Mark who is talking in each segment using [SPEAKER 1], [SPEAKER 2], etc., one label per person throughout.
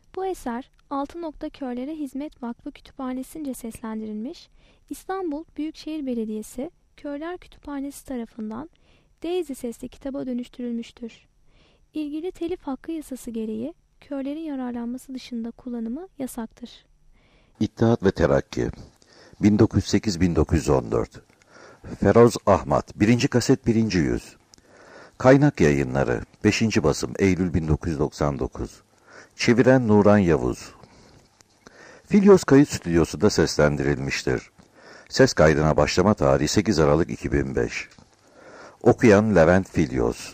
[SPEAKER 1] Bu eser Altınok'ta Körlere Hizmet Vakfı Kütüphanesi'nce seslendirilmiş, İstanbul Büyükşehir Belediyesi Körler Kütüphanesi tarafından Daisy sesli kitaba dönüştürülmüştür. İlgili telif hakkı yasası gereği körlerin yararlanması dışında kullanımı yasaktır.
[SPEAKER 2] İttihat ve Terakki 1908-1914 Feroz Ahmat 1. kaset 1. yüz Kaynak Yayınları 5. basım Eylül 1999 Çeviren Nuran Yavuz Filyos Kayıt Stüdyosu'da seslendirilmiştir. Ses kaydına başlama tarihi 8 Aralık 2005 Okuyan Levent Filyos.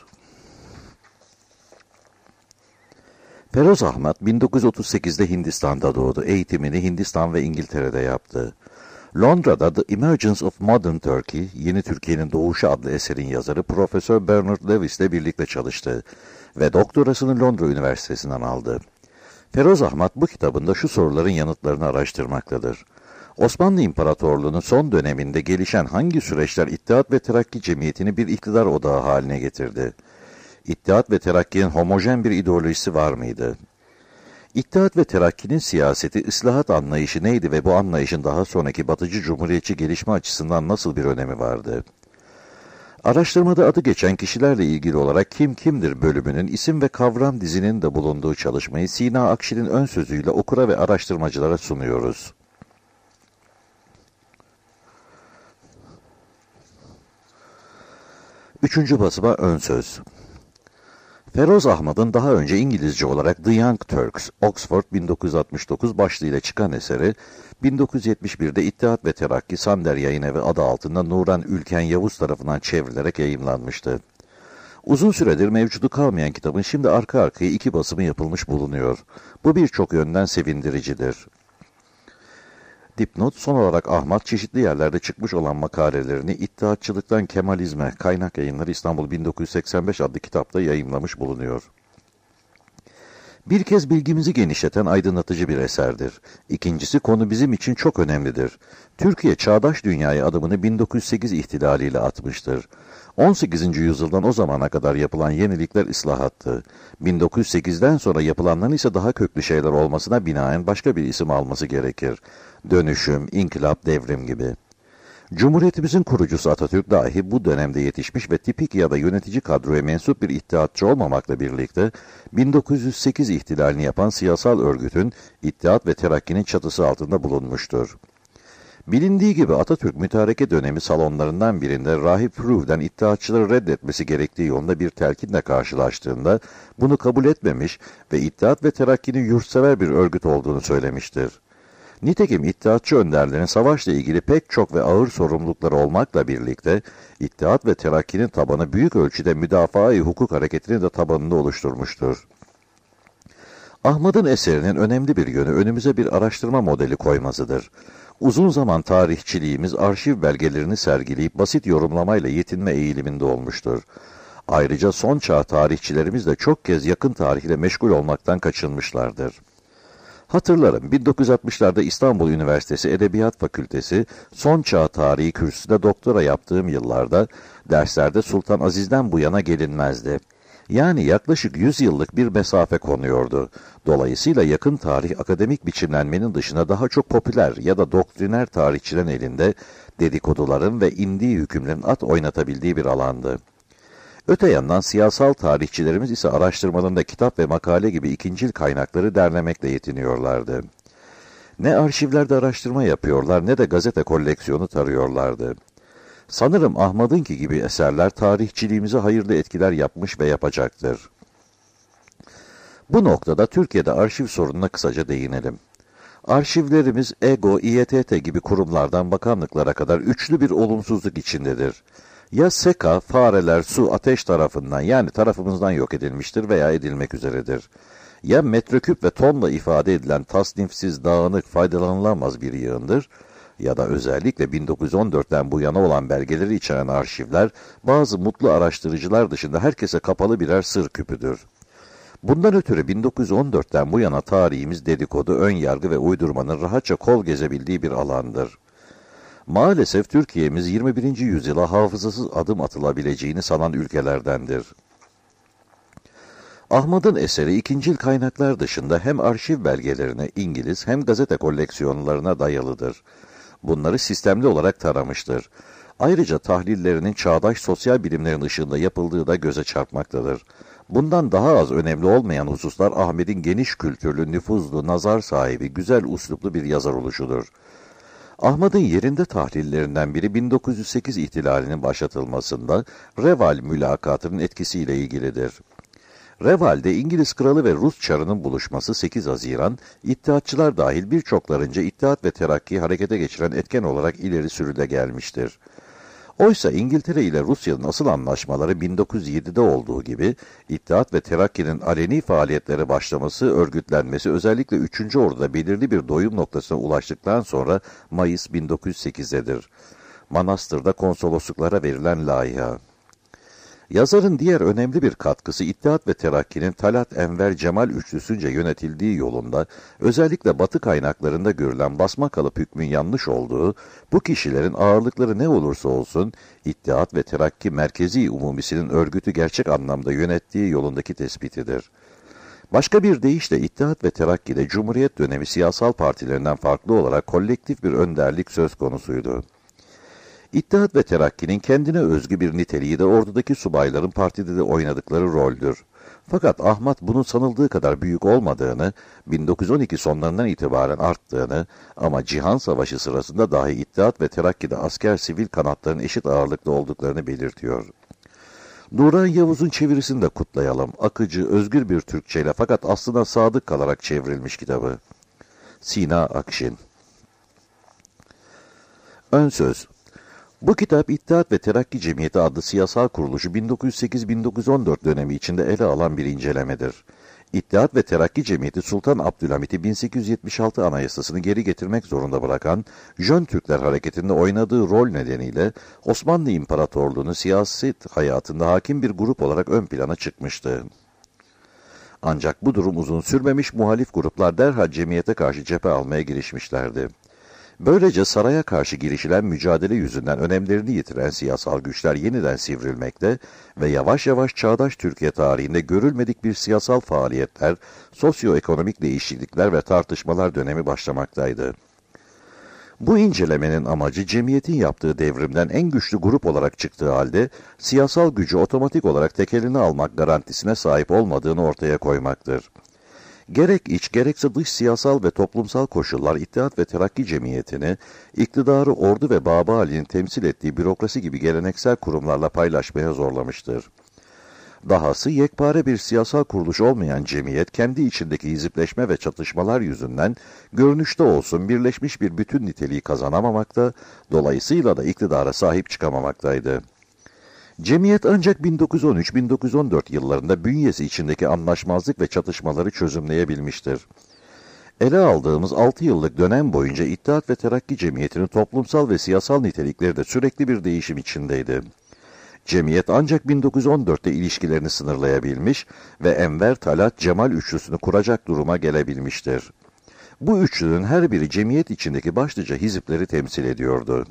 [SPEAKER 2] Feroz Ahmat 1938'de Hindistan'da doğdu. Eğitimini Hindistan ve İngiltere'de yaptı. Londra'da The Emergence of Modern Turkey, Yeni Türkiye'nin Doğuşu adlı eserin yazarı Profesör Bernard Lewis ile birlikte çalıştı ve doktorasını Londra Üniversitesi'nden aldı. Feroz Ahmat bu kitabında şu soruların yanıtlarını araştırmaktadır. Osmanlı İmparatorluğu'nun son döneminde gelişen hangi süreçler İttihat ve Terakki Cemiyeti'ni bir iktidar odağı haline getirdi? İttihat ve Terakki'nin homojen bir ideolojisi var mıydı? İttihat ve Terakki'nin siyaseti, ıslahat anlayışı neydi ve bu anlayışın daha sonraki batıcı cumhuriyetçi gelişme açısından nasıl bir önemi vardı? Araştırmada adı geçen kişilerle ilgili olarak Kim Kimdir bölümünün isim ve kavram dizinin de bulunduğu çalışmayı Sina Akşil'in ön sözüyle okura ve araştırmacılara sunuyoruz. Üçüncü basıma ön söz. Feroz Ahmat'ın daha önce İngilizce olarak The Young Turks, Oxford 1969 başlığıyla çıkan eseri, 1971'de İttihat ve Terakki Sander Yayınevi adı altında Nuran Ülken Yavuz tarafından çevrilerek yayımlanmıştı. Uzun süredir mevcudu kalmayan kitabın şimdi arka arkaya 2 basımı yapılmış bulunuyor. Bu birçok yönden sevindiricidir. Dipnot, son olarak Ahmat çeşitli yerlerde çıkmış olan makalelerini İttihatçılıktan Kemalizme, Kaynak Yayınları İstanbul 1985 adlı kitapta yayımlamış bulunuyor. Bir kez bilgimizi genişleten aydınlatıcı bir eserdir. İkincisi, konu bizim için çok önemlidir. Türkiye çağdaş dünyaya adımını 1908 ihtilaliyle atmıştır. 18. yüzyıldan o zamana kadar yapılan yenilikler ıslahattı. 1908'den sonra yapılanların ise daha köklü şeyler olmasına binaen başka bir isim alması gerekir. Dönüşüm, inkılap, devrim gibi. Cumhuriyetimizin kurucusu Atatürk dahi bu dönemde yetişmiş ve tipik ya da yönetici kadroya mensup bir ittihatçı olmamakla birlikte 1908 ihtilalini yapan siyasal örgütün İttihat ve Terakki'nin çatısı altında bulunmuştur. Bilindiği gibi Atatürk mütareke dönemi salonlarından birinde Rahip Ruh'den İttihatçıları reddetmesi gerektiği yolunda bir telkinle karşılaştığında bunu kabul etmemiş ve İttihat ve Terakki'nin yurtsever bir örgüt olduğunu söylemiştir. Nitekim İttihatçı önderlerin savaşla ilgili pek çok ve ağır sorumlulukları olmakla birlikte İttihat ve Terakki'nin tabanı büyük ölçüde müdafaa-i hukuk hareketinin de tabanını oluşturmuştur. Ahmad'ın eserinin önemli bir yönü önümüze bir araştırma modeli koymasıdır. Uzun zaman tarihçiliğimiz arşiv belgelerini sergileyip basit yorumlamayla yetinme eğiliminde olmuştur. Ayrıca son çağ tarihçilerimiz de çok kez yakın tarihle meşgul olmaktan kaçınmışlardır. Hatırlarım, 1960'larda İstanbul Üniversitesi Edebiyat Fakültesi son çağ tarihi kürsüsünde doktora yaptığım yıllarda derslerde Sultan Aziz'den bu yana gelinmezdi. Yani yaklaşık 100 yıllık bir mesafe konuyordu. Dolayısıyla yakın tarih akademik biçimlenmenin dışında daha çok popüler ya da doktriner tarihçilerin elinde dedikoduların ve indiği hükümlerin at oynatabildiği bir alandı. Öte yandan siyasal tarihçilerimiz ise araştırmalarında kitap ve makale gibi ikincil kaynakları derlemekle yetiniyorlardı. Ne arşivlerde araştırma yapıyorlar ne de gazete koleksiyonu tarıyorlardı. Sanırım Ahmad'ınki gibi eserler tarihçiliğimize hayırlı etkiler yapmış ve yapacaktır. Bu noktada Türkiye'de arşiv sorununa kısaca değinelim. Arşivlerimiz EGO, İETT gibi kurumlardan bakanlıklara kadar üçlü bir olumsuzluk içindedir. Ya SEKA, fareler, su, ateş tarafından yani tarafımızdan yok edilmiştir veya edilmek üzeredir. Ya metreküp ve tonla ifade edilen tasnifsiz, dağınık, faydalanılamaz bir yığındır ya da özellikle 1914'ten bu yana olan belgeleri içeren arşivler bazı mutlu araştırıcılar dışında herkese kapalı birer sır küpüdür. Bundan ötürü 1914'ten bu yana tarihimiz dedikodu, ön yargı ve uydurmanın rahatça kol gezebildiği bir alandır. Maalesef Türkiye'miz 21. yüzyıla hafızasız adım atılabileceğini sanan ülkelerdendir. Ahmad'ın eseri ikincil kaynaklar dışında hem arşiv belgelerine, İngiliz hem gazete koleksiyonlarına dayalıdır. Bunları sistemli olarak taramıştır. Ayrıca tahlillerinin çağdaş sosyal bilimlerin ışığında yapıldığı da göze çarpmaktadır. Bundan daha az önemli olmayan hususlar Ahmet'in geniş kültürlü, nüfuzlu, nazar sahibi, güzel usluplu bir yazar oluşudur. Ahmad'ın yerinde tahlillerinden biri 1908 ihtilalinin başlatılmasında Reval mülakatının etkisiyle ilgilidir. Reval'de İngiliz kralı ve Rus çarının buluşması 8 Haziran, İttihatçılar dahil birçoklarınca İttihat ve Terakki'yi harekete geçiren etken olarak ileri sürüde gelmiştir. Oysa İngiltere ile Rusya'nın asıl anlaşmaları 1907'de olduğu gibi İttihat ve Terakki'nin aleni faaliyetlere başlaması, örgütlenmesi özellikle 3. Ordu'da belirli bir doyum noktasına ulaştıktan sonra Mayıs 1908'dedir. Manastır'da konsolosluklara verilen laiha. Yazarın diğer önemli bir katkısı İttihat ve Terakki'nin Talat Enver Cemal üçlüsünce yönetildiği yolunda özellikle Batı kaynaklarında görülen basma kalıp hükmün yanlış olduğu, bu kişilerin ağırlıkları ne olursa olsun İttihat ve Terakki Merkezi Umumisinin örgütü gerçek anlamda yönettiği yolundaki tespitidir. Başka bir deyişle İttihat ve Terakki'de Cumhuriyet dönemi siyasal partilerinden farklı olarak kolektif bir önderlik söz konusuydu. İttihat ve Terakki'nin kendine özgü bir niteliği de ordudaki subayların partide de oynadıkları roldür. Fakat Ahmet bunun sanıldığı kadar büyük olmadığını, 1912 sonlarından itibaren arttığını ama Cihan Savaşı sırasında dahi İttihat ve Terakki'de asker-sivil kanatların eşit ağırlıklı olduklarını belirtiyor. Nuran Yavuz'un çevirisini de kutlayalım. Akıcı, özgür bir Türkçeyle fakat aslına sadık kalarak çevrilmiş kitabı. Sina Akşin. Ön söz. Bu kitap İttihat ve Terakki Cemiyeti adlı siyasal kuruluşu 1908-1914 dönemi içinde ele alan bir incelemedir. İttihat ve Terakki Cemiyeti Sultan Abdülhamit'i 1876 Anayasasını geri getirmek zorunda bırakan Jön Türkler Hareketi'nde oynadığı rol nedeniyle Osmanlı İmparatorluğu'nun siyaset hayatında hakim bir grup olarak ön plana çıkmıştı. Ancak bu durum uzun sürmemiş, muhalif gruplar derhal cemiyete karşı cephe almaya girişmişlerdi. Böylece saraya karşı girişilen mücadele yüzünden önemlerini yitiren siyasal güçler yeniden sivrilmekte ve yavaş yavaş çağdaş Türkiye tarihinde görülmedik bir siyasal faaliyetler, sosyoekonomik değişiklikler ve tartışmalar dönemi başlamaktaydı. Bu incelemenin amacı cemiyetin yaptığı devrimden en güçlü grup olarak çıktığı halde siyasal gücü otomatik olarak tek eline almak garantisine sahip olmadığını ortaya koymaktır. Gerek iç gerekse dış siyasal ve toplumsal koşullar İttihat ve Terakki Cemiyeti'ni, iktidarı ordu ve Baba Ali'nin temsil ettiği bürokrasi gibi geleneksel kurumlarla paylaşmaya zorlamıştır. Dahası yekpare bir siyasal kuruluş olmayan cemiyet, kendi içindeki hizipleşme ve çatışmalar yüzünden görünüşte olsun birleşmiş bir bütün niteliği kazanamamakta, dolayısıyla da iktidara sahip çıkamamaktaydı. Cemiyet ancak 1913-1914 yıllarında bünyesi içindeki anlaşmazlık ve çatışmaları çözümleyebilmiştir. Ele aldığımız 6 yıllık dönem boyunca İttihat ve Terakki Cemiyeti'nin toplumsal ve siyasal nitelikleri de sürekli bir değişim içindeydi. Cemiyet ancak 1914'te ilişkilerini sınırlayabilmiş ve Enver, Talat, Cemal üçlüsünü kuracak duruma gelebilmiştir. Bu üçlünün her biri cemiyet içindeki başlıca hizipleri temsil ediyordu.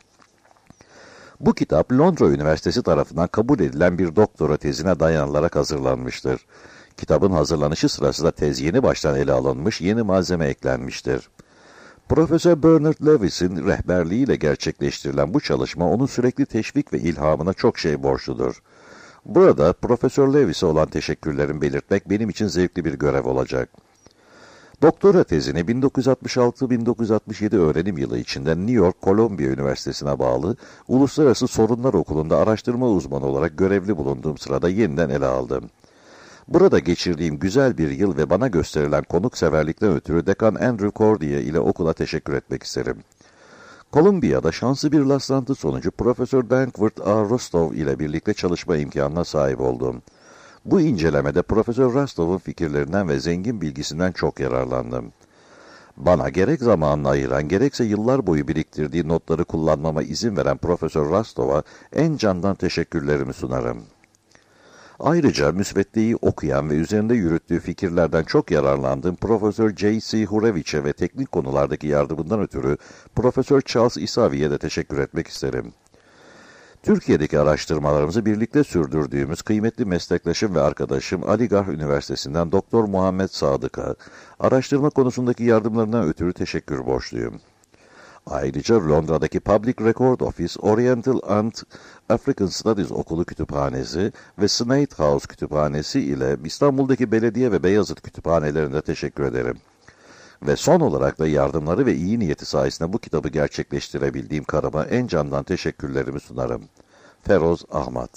[SPEAKER 2] Bu kitap Londra Üniversitesi tarafından kabul edilen bir doktora tezine dayanılarak hazırlanmıştır. Kitabın hazırlanışı sırasında tez yeni baştan ele alınmış, yeni malzeme eklenmiştir. Profesör Bernard Lewis'in rehberliğiyle gerçekleştirilen bu çalışma onun sürekli teşvik ve ilhamına çok şey borçludur. Burada Profesör Lewis'e olan teşekkürlerimi belirtmek benim için zevkli bir görev olacak. Doktora tezini 1966-1967 öğrenim yılı içinde New York Columbia Üniversitesi'ne bağlı Uluslararası Sorunlar Okulu'nda araştırma uzmanı olarak görevli bulunduğum sırada yeniden ele aldım. Burada geçirdiğim güzel bir yıl ve bana gösterilen konukseverlikten ötürü Dekan Andrew Cordier ile okula teşekkür etmek isterim. Columbia'da şanslı bir rastlantı sonucu Profesör Dankworth A. Rostov ile birlikte çalışma imkanına sahip oldum. Bu incelemede Profesör Rostov'un fikirlerinden ve zengin bilgisinden çok yararlandım. Bana gerek zamanını ayıran gerekse yıllar boyu biriktirdiği notları kullanmama izin veren Profesör Rostov'a en candan teşekkürlerimi sunarım. Ayrıca müsveddeyi okuyan ve üzerinde yürüttüğü fikirlerden çok yararlandığım Profesör J.C. Hurevich'e ve teknik konulardaki yardımından ötürü Profesör Charles Isavi'ye de teşekkür etmek isterim. Türkiye'deki araştırmalarımızı birlikte sürdürdüğümüz kıymetli meslektaşım ve arkadaşım Aligarh Üniversitesi'nden Doktor Muhammed Sadık'a araştırma konusundaki yardımlarından ötürü teşekkür borçluyum. Ayrıca Londra'daki Public Record Office, Oriental and African Studies Okulu Kütüphanesi ve Snaith House Kütüphanesi ile İstanbul'daki Belediye ve Beyazıt Kütüphanelerine teşekkür ederim. Ve son olarak da yardımları ve iyi niyeti sayesinde bu kitabı gerçekleştirebildiğim karıma en candan teşekkürlerimi sunarım. Feroz Ahmet.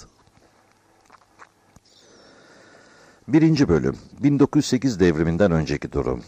[SPEAKER 2] 1. Bölüm 1908 devriminden önceki durum.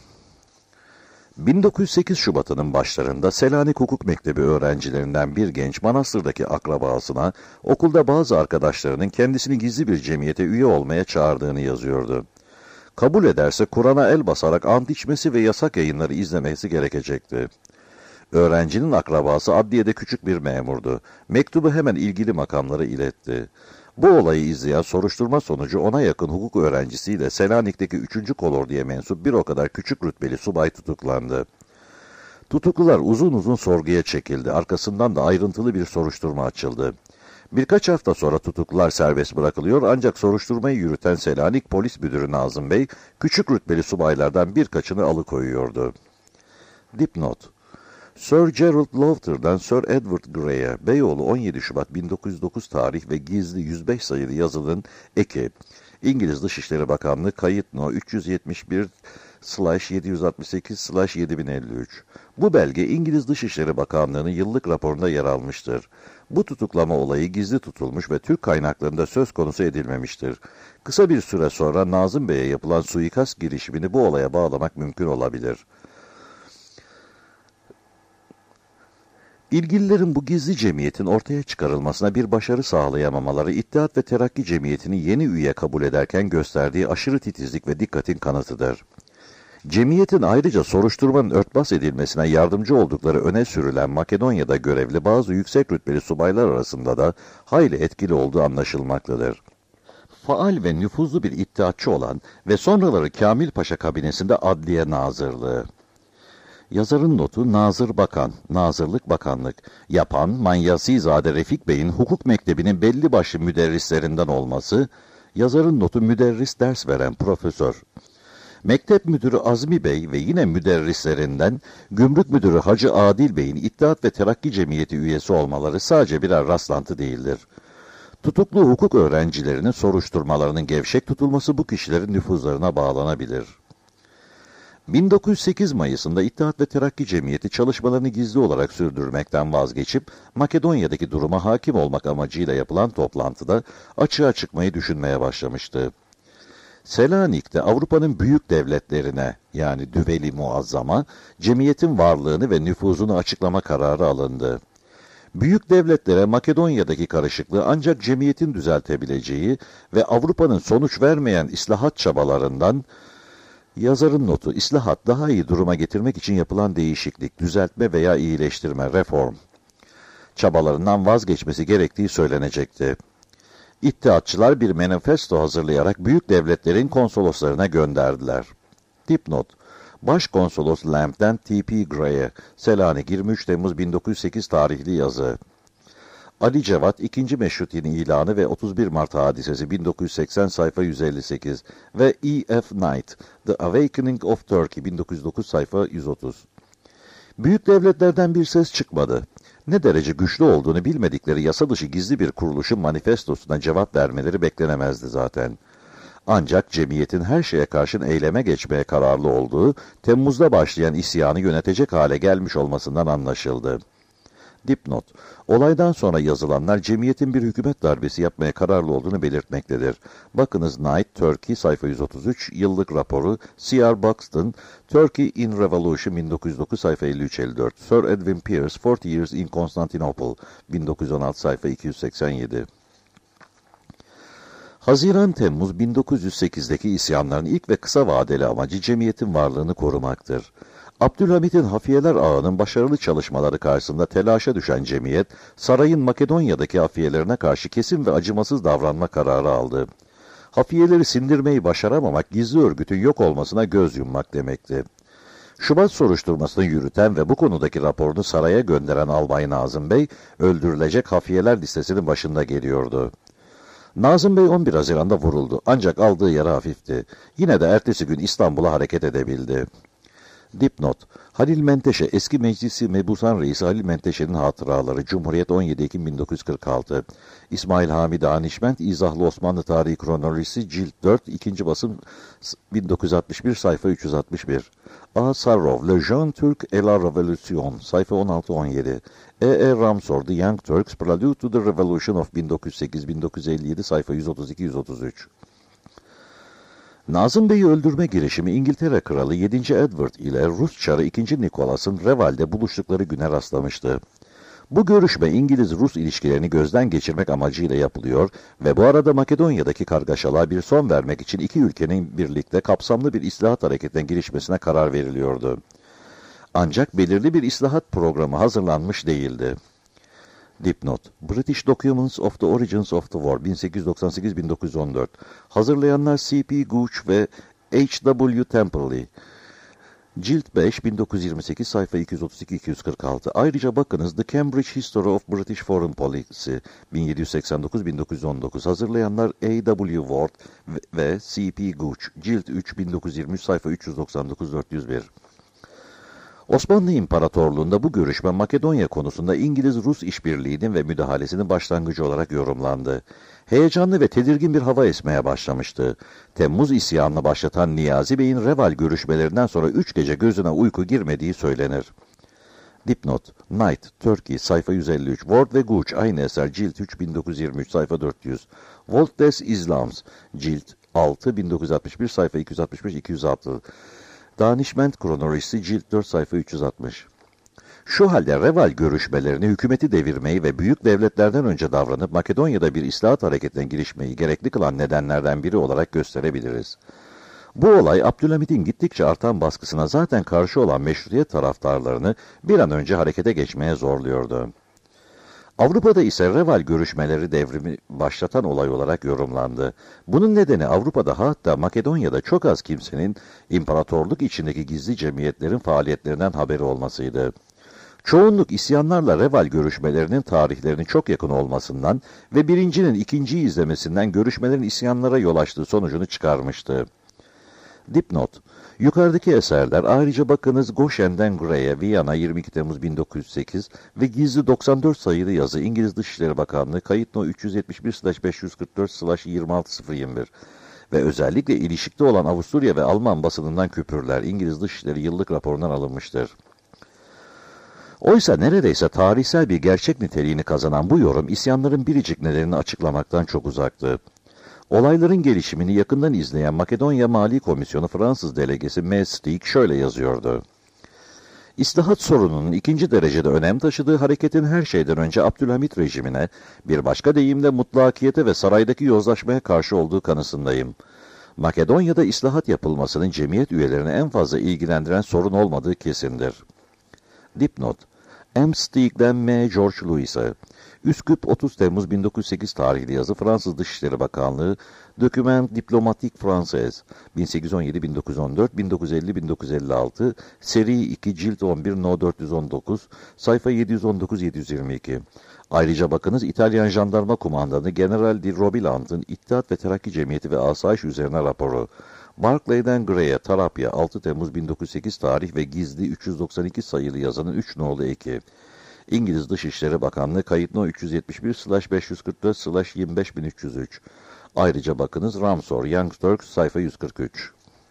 [SPEAKER 2] 1908 Şubat'ının başlarında Selanik Hukuk Mektebi öğrencilerinden bir genç Manastır'daki akrabasına okulda bazı arkadaşlarının kendisini gizli bir cemiyete üye olmaya çağırdığını yazıyordu. Kabul ederse Kur'an'a el basarak ant içmesi ve yasak yayınları izlemesi gerekecekti. Öğrencinin akrabası adliyede küçük bir memurdu. Mektubu hemen ilgili makamlara iletti. Bu olayı izleyen soruşturma sonucu ona yakın hukuk öğrencisiyle Selanik'teki 3. kolorduya mensup bir o kadar küçük rütbeli subay tutuklandı. Tutuklular uzun uzun sorguya çekildi. Arkasından da ayrıntılı bir soruşturma açıldı. Birkaç hafta sonra tutuklular serbest bırakılıyor ancak soruşturmayı yürüten Selanik Polis Müdürü Nazım Bey, küçük rütbeli subaylardan birkaçını alıkoyuyordu. Dipnot: Sir Gerald Lowther'dan Sir Edward Grey'e, Beyoğlu 17 Şubat 1909 tarih ve gizli 105 sayılı yazının eki, İngiliz Dışişleri Bakanlığı Kayıt No. 371/768/7053. Bu belge İngiliz Dışişleri Bakanlığı'nın yıllık raporunda yer almıştır. Bu tutuklama olayı gizli tutulmuş ve Türk kaynaklarında söz konusu edilmemiştir. Kısa bir süre sonra Nazım Bey'e yapılan suikast girişimini bu olaya bağlamak mümkün olabilir. İlgililerin bu gizli cemiyetin ortaya çıkarılmasına bir başarı sağlayamamaları, İttihat ve Terakki Cemiyeti'ni yeni üye kabul ederken gösterdiği aşırı titizlik ve dikkatin kanıtıdır. Cemiyetin ayrıca soruşturmanın örtbas edilmesine yardımcı oldukları öne sürülen Makedonya'da görevli bazı yüksek rütbeli subaylar arasında da hayli etkili olduğu anlaşılmaktadır. Faal ve nüfuzlu bir iddiatçı olan ve sonraları Kamil Paşa kabinesinde Adliye Nazırlığı. Yazarın notu Nazır Bakan, Nazırlık Bakanlık, yapan Manyasizade Refik Bey'in hukuk mektebinin belli başlı müderrislerinden olması, yazarın notu müderris ders veren profesör. Mektep müdürü Azmi Bey ve yine müderrislerinden Gümrük Müdürü Hacı Adil Bey'in İttihat ve Terakki Cemiyeti üyesi olmaları sadece birer rastlantı değildir. Tutuklu hukuk öğrencilerinin soruşturmalarının gevşek tutulması bu kişilerin nüfuzlarına bağlanabilir. 1908 Mayıs'ında İttihat ve Terakki Cemiyeti çalışmalarını gizli olarak sürdürmekten vazgeçip Makedonya'daki duruma hakim olmak amacıyla yapılan toplantıda açığa çıkmayı düşünmeye başlamıştı. Selanik'te Avrupa'nın büyük devletlerine yani Düveli Muazzama cemiyetin varlığını ve nüfuzunu açıklama kararı alındı. Büyük devletlere Makedonya'daki karışıklığı ancak cemiyetin düzeltebileceği ve Avrupa'nın sonuç vermeyen islahat çabalarından, yazarın notu, islahat daha iyi duruma getirmek için yapılan değişiklik, düzeltme veya iyileştirme, reform çabalarından vazgeçmesi gerektiği söylenecekti. İttihatçılar bir manifesto hazırlayarak büyük devletlerin konsoloslarına gönderdiler. Dipnot: Başkonsolos Lamb'den T.P. Gray'e, Selanik 23 Temmuz 1908 tarihli yazı. Ali Cevat, 2. Meşrutiye'nin ilanı ve 31 Mart hadisesi 1980 sayfa 158 ve E.F. Knight, The Awakening of Turkey 1909 sayfa 130. Büyük devletlerden bir ses çıkmadı. Ne derece güçlü olduğunu bilmedikleri yasa dışı gizli bir kuruluşun manifestosuna cevap vermeleri beklenemezdi zaten. Ancak cemiyetin her şeye karşın eyleme geçmeye kararlı olduğu, Temmuz'da başlayan isyanı yönetecek hale gelmiş olmasından anlaşıldı. Dipnot: Olaydan sonra yazılanlar cemiyetin bir hükümet darbesi yapmaya kararlı olduğunu belirtmektedir. Bakınız Knight, Turkey, sayfa 133, yıllık raporu, C.R. Buxton, Turkey in Revolution 1909, sayfa 53-54, Sir Edwin Pierce, 40 Years in Constantinople, 1916, sayfa 287. Haziran-Temmuz 1908'deki isyanların ilk ve kısa vadeli amacı cemiyetin varlığını korumaktır. Abdülhamit'in hafiyeler ağının başarılı çalışmaları karşısında telaşa düşen cemiyet, sarayın Makedonya'daki hafiyelerine karşı kesin ve acımasız davranma kararı aldı. Hafiyeleri sindirmeyi başaramamak, gizli örgütün yok olmasına göz yummak demekti. Şubat soruşturmasını yürüten ve bu konudaki raporunu saraya gönderen Albay Nazım Bey, öldürülecek hafiyeler listesinin başında geliyordu. Nazım Bey 11 Haziran'da vuruldu ancak aldığı yara hafifti. Yine de ertesi gün İstanbul'a hareket edebildi. Dipnot: Halil Menteşe, eski meclisi mebusan reisi Halil Menteşe'nin hatıraları, Cumhuriyet 17 Ekim 1946. İsmail Hami Danişment, İzahlı Osmanlı Tarihi Kronolojisi, Cilt 4, 2. basım 1961, sayfa 361. A. Sarrov, Le Jeune Turc et la Révolution, sayfa 16-17. E. Ramsor, The Young Turks, Prelude to the Revolution of 1908-1957, sayfa 132-133. Nazım Bey'i öldürme girişimi İngiltere Kralı 7. Edward ile Rus Çarı 2. Nicholas'ın Reval'de buluştukları güne rastlamıştı. Bu görüşme İngiliz-Rus ilişkilerini gözden geçirmek amacıyla yapılıyor ve bu arada Makedonya'daki kargaşalığa bir son vermek için iki ülkenin birlikte kapsamlı bir islahat hareketine girişmesine karar veriliyordu. Ancak belirli bir islahat programı hazırlanmış değildi. Dipnot: British Documents of the Origins of the War, 1898-1914. Hazırlayanlar C.P. Gooch ve H.W. Temperley. Cilt 5, 1928, sayfa 232-246. Ayrıca bakınız The Cambridge History of British Foreign Policy, 1789-1919. Hazırlayanlar A.W. Ward ve C.P. Gooch. Cilt 3, 1923, sayfa 399-401. Osmanlı İmparatorluğu'nda bu görüşme Makedonya konusunda İngiliz-Rus işbirliğinin ve müdahalesinin başlangıcı olarak yorumlandı. Heyecanlı ve tedirgin bir hava esmeye başlamıştı. Temmuz isyanını başlatan Niyazi Bey'in Reval görüşmelerinden sonra 3 gece gözüne uyku girmediği söylenir. Dipnot: Knight, Turkey, sayfa 153. Ward ve Gooch, aynı eser, Cilt 3, 1923, sayfa 400. Volt des Islams, Cilt 6, 1961, sayfa 265-206. Danişment Kronolojisi, Cilt 4, sayfa 360. Şu halde Reval görüşmelerini hükümeti devirmeyi ve büyük devletlerden önce davranıp Makedonya'da bir islahat hareketine girişmeyi gerekli kılan nedenlerden biri olarak gösterebiliriz. Bu olay Abdülhamit'in gittikçe artan baskısına zaten karşı olan meşrutiyet taraftarlarını bir an önce harekete geçmeye zorluyordu. Avrupa'da ise Reval görüşmeleri devrimi başlatan olay olarak yorumlandı. Bunun nedeni Avrupa'da, hatta Makedonya'da çok az kimsenin imparatorluk içindeki gizli cemiyetlerin faaliyetlerinden haberi olmasıydı. Çoğunluk isyanlarla Reval görüşmelerinin tarihlerinin çok yakın olmasından ve birincinin ikinciyi izlemesinden görüşmelerin isyanlara yol açtığı sonucunu çıkarmıştı. Dipnot: Yukarıdaki eserler, ayrıca bakınız Goshen'den Gray'e, Viyana 22 Temmuz 1908 ve gizli 94 sayılı yazı İngiliz Dışişleri Bakanlığı, kayıt no 371/544/26021 ve özellikle ilişikte olan Avusturya ve Alman basınından küpürler İngiliz Dışişleri Yıllık Raporu'ndan alınmıştır. Oysa neredeyse tarihsel bir gerçek niteliğini kazanan bu yorum isyanların biricik nedenini açıklamaktan çok uzaktı. Olayların gelişimini yakından izleyen Makedonya Mali Komisyonu Fransız delegesi M. Stieg şöyle yazıyordu: İslahat sorununun ikinci derecede önem taşıdığı hareketin her şeyden önce Abdülhamit rejimine, bir başka deyimle mutlakiyete ve saraydaki yozlaşmaya karşı olduğu kanısındayım. Makedonya'da islahat yapılmasının cemiyet üyelerini en fazla ilgilendiren sorun olmadığı kesindir. Dipnot: M. Stieg'den M. George Louis'e. Üsküp 30 Temmuz 1908 tarihli yazı, Fransız Dışişleri Bakanlığı, Document Diplomatique Français, 1817-1914, 1950-1956, seri 2, cilt 11, no 419, sayfa 719-722. Ayrıca bakınız İtalyan Jandarma Kumandanı General di Robiland'ın İttihat ve Terakki Cemiyeti ve Asayiş üzerine raporu. Barclay'den Gray'e, Tarapya, 6 Temmuz 1908 tarih ve gizli 392 sayılı yazının 3 nolu eki. İngiliz Dışişleri Bakanlığı, kayıt no 371/544/25303. Ayrıca bakınız Ramsor, Young Turks, sayfa 143.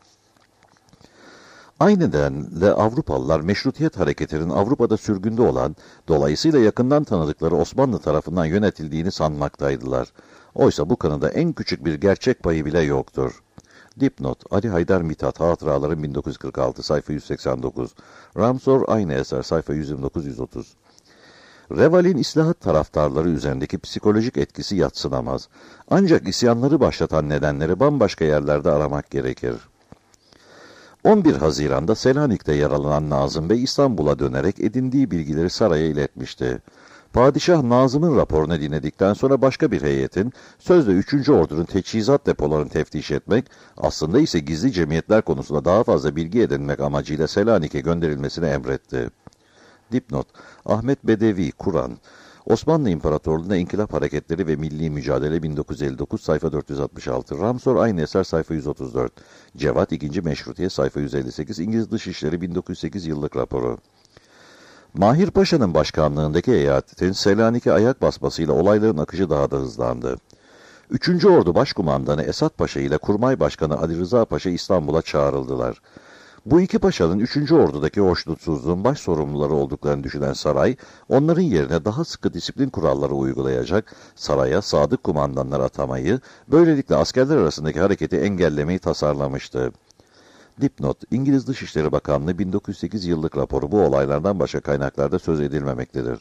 [SPEAKER 2] Aynı nedenle Avrupalılar meşrutiyet hareketinin Avrupa'da sürgünde olan, dolayısıyla yakından tanıdıkları Osmanlı tarafından yönetildiğini sanmaktaydılar. Oysa bu konuda en küçük bir gerçek payı bile yoktur. Dipnot: Ali Haydar Mithat, Hatıraları 1946, sayfa 189. Ramsor, aynı eser, sayfa 129-130. Reval'in islahat taraftarları üzerindeki psikolojik etkisi yadsınamaz. Ancak isyanları başlatan nedenleri bambaşka yerlerde aramak gerekir. 11 Haziran'da Selanik'te yaralanan Nazım Bey İstanbul'a dönerek edindiği bilgileri saraya iletmişti. Padişah Nazım'ın raporunu dinledikten sonra başka bir heyetin sözde 3. Ordu'nun teçhizat depolarını teftiş etmek, aslında ise gizli cemiyetler konusunda daha fazla bilgi edinmek amacıyla Selanik'e gönderilmesini emretti. Dipnot: Ahmet Bedevi, Kur'an. Osmanlı İmparatorluğu'nda İnkılap Hareketleri ve Milli Mücadele 1959 sayfa 466. Ramsor aynı eser sayfa 134. Cevat 2. Meşrutiye sayfa 158. İngiliz Dışişleri 1908 yıllık raporu. Mahir Paşa'nın başkanlığındaki eyaletin Selanik'e ayak basmasıyla olayların akışı daha da hızlandı. 3. Ordu Başkumandanı Esat Paşa ile Kurmay Başkanı Ali Rıza Paşa İstanbul'a çağrıldılar. Bu iki paşanın 3. Ordu'daki hoşnutsuzluğun baş sorumluları olduklarını düşünen saray, onların yerine daha sıkı disiplin kuralları uygulayacak, saraya sadık kumandanlar atamayı, böylelikle askerler arasındaki hareketi engellemeyi tasarlamıştı. Dipnot: İngiliz Dışişleri Bakanlığı 1908 yıllık raporu bu olaylardan başka kaynaklarda söz edilmemektedir.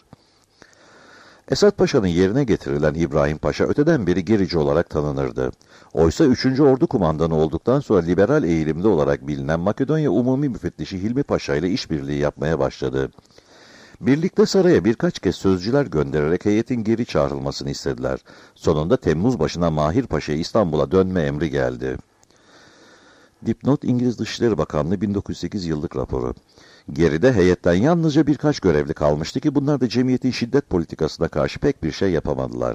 [SPEAKER 2] Esat Paşa'nın yerine getirilen İbrahim Paşa öteden beri gerici olarak tanınırdı. Oysa 3. Ordu Kumandanı olduktan sonra liberal eğilimli olarak bilinen Makedonya Umumi Müfettişi Hilmi Paşa ile işbirliği yapmaya başladı. Birlikte saraya birkaç kez sözcüler göndererek heyetin geri çağrılmasını istediler. Sonunda Temmuz başına Mahir Paşa'ya İstanbul'a dönme emri geldi. Dipnot: İngiliz Dışişleri Bakanlığı 1908 yıllık raporu. Geride heyetten yalnızca birkaç görevli kalmıştı ki bunlar da cemiyetin şiddet politikasına karşı pek bir şey yapamadılar.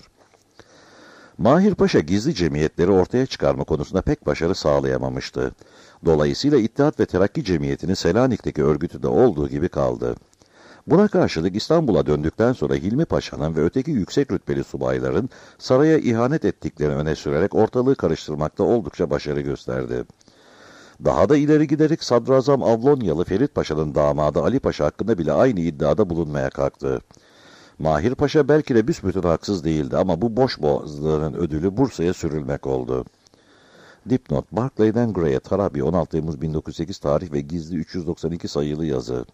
[SPEAKER 2] Mahir Paşa gizli cemiyetleri ortaya çıkarma konusunda pek başarı sağlayamamıştı. Dolayısıyla İttihat ve Terakki Cemiyeti'nin Selanik'teki örgütünde olduğu gibi kaldı. Buna karşılık İstanbul'a döndükten sonra Hilmi Paşa'nın ve öteki yüksek rütbeli subayların saraya ihanet ettiklerini öne sürerek ortalığı karıştırmakta oldukça başarı gösterdi. Daha da ileri giderek Sadrazam Avlonyalı Ferit Paşa'nın damadı Ali Paşa hakkında bile aynı iddiada bulunmaya kalktı. Mahir Paşa belki de büsbütün haksız değildi ama bu boş boğazlığının ödülü Bursa'ya sürülmek oldu. Dipnot: Barclay'den Gray'e Tarabi 16 Temmuz 1908 tarih ve gizli 392 sayılı yazı.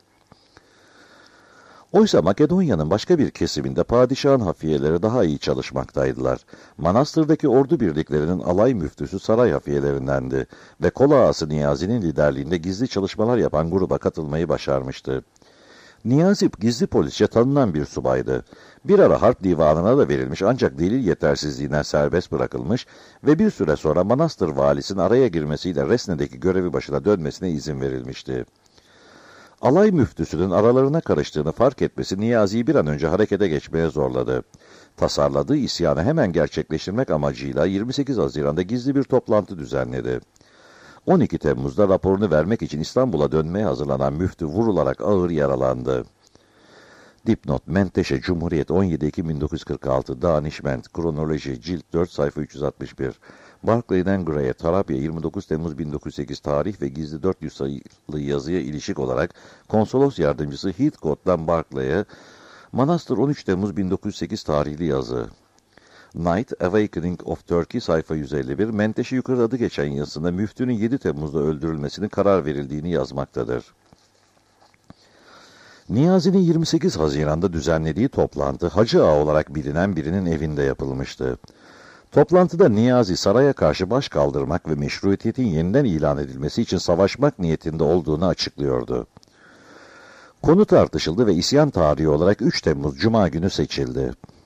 [SPEAKER 2] Oysa Makedonya'nın başka bir kesiminde padişahın hafiyeleri daha iyi çalışmaktaydılar. Manastır'daki ordu birliklerinin alay müftüsü saray hafiyelerindendi ve Kol Ağası Niyazi'nin liderliğinde gizli çalışmalar yapan gruba katılmayı başarmıştı. Niyazi gizli polisçe tanınan bir subaydı. Bir ara harp divanına da verilmiş ancak delil yetersizliğinden serbest bırakılmış ve bir süre sonra Manastır valisinin araya girmesiyle Resne'deki görevi başına dönmesine izin verilmişti. Alay müftüsünün aralarına karıştığını fark etmesi Niyazi'yi bir an önce harekete geçmeye zorladı. Tasarladığı isyanı hemen gerçekleştirmek amacıyla 28 Haziran'da gizli bir toplantı düzenledi. 12 Temmuz'da raporunu vermek için İstanbul'a dönmeye hazırlanan müftü vurularak ağır yaralandı. Dipnot: Menteşe Cumhuriyet 17 Ekim 1946 Danişment Kronoloji Cilt 4 sayfa 361 Barclay'den Gray'e Tarabya 29 Temmuz 1908 tarih ve gizli 400 sayılı yazıya ilişik olarak konsolos yardımcısı Heathcote'dan Barclay'e Manastır 13 Temmuz 1908 tarihli yazı. Night Awakening of Turkey sayfa 151 Menteşe yukarıda adı geçen yazısında müftünün 7 Temmuz'da öldürülmesinin karar verildiğini yazmaktadır. Niyazi'nin 28 Haziran'da düzenlediği toplantı Hacı Ağa olarak bilinen birinin evinde yapılmıştı. Toplantıda Niyazi saraya karşı baş kaldırmak ve meşruiyetin yeniden ilan edilmesi için savaşmak niyetinde olduğunu açıklıyordu. Konu tartışıldı ve isyan tarihi olarak 3 Temmuz Cuma günü seçildi.